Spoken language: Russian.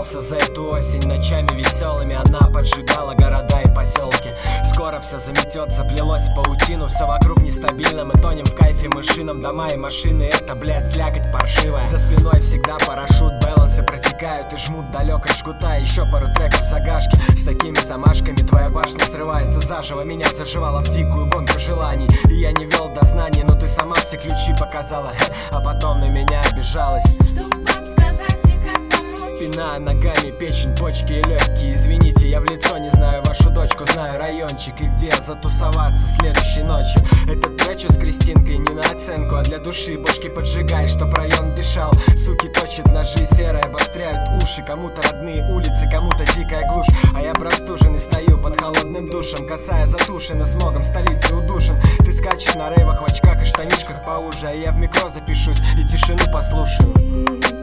соскучился за эту осень. Ночами веселыми она поджигала города и поселки. Скоро все заметет, заплелось в паутину. Все вокруг нестабильно, мы тонем в кайфе мышином. Дома и машины, это, блядь, слякоть паршивая. За спиной всегда парашют, балансы протекают и жмут далеко жгута. Еще пару треков загашки, с такими замашками твоя башня срывается заживо. Меня заживала в дикую гонку желаний, и я не вел до знаний, но ты сама все ключи показала, а потом на меня обижалась. Пиная ногами печень, почки и легкие. Извините, я в лицо не знаю вашу дочку, знаю райончик и где затусоваться следующей ночью. Этот тречу с Кристинкой не на оценку, а для души бошки поджигай, чтоб район дышал. Суки точат ножи, серые обостряют уши. Кому-то родные улицы, кому-то дикая глушь. А я простуженный стою под холодным душем, касая затушено смогом столицы удушен. Ты скачешь на рейвах в очках и штанишках поуже, а я в микро запишусь и тишину послушаю.